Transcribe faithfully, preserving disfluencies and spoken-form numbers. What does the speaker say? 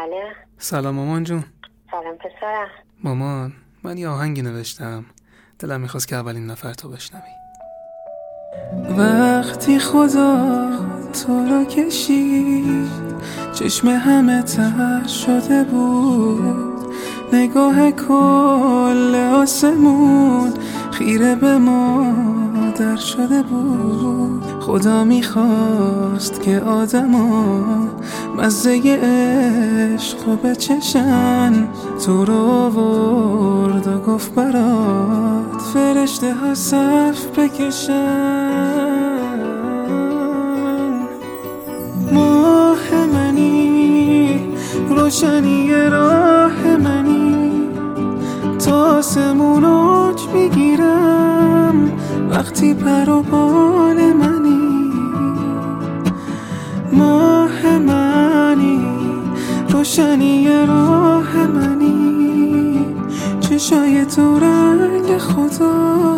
بله. سلام مامان جون. سلام پسرم. مامان، من یه آهنگی نوشتم، دلم میخواست که اولین نفر تو بشنوی. وقتی خدا تو رو کشید چشم همه تر شده بود، نگاه کل آسمون خیره به مادر شده بود. خدا میخواست که آدما مزه عشق رو بچشن، تو رو آورد و گفت برات فرشته ها صف بکشن. ماه منی، روشنی راه منی، تا آسمون اوج میگیرم وقتی پر و بال منی. ماه منی، روشنی راه منی، چشای تو رنگ خدا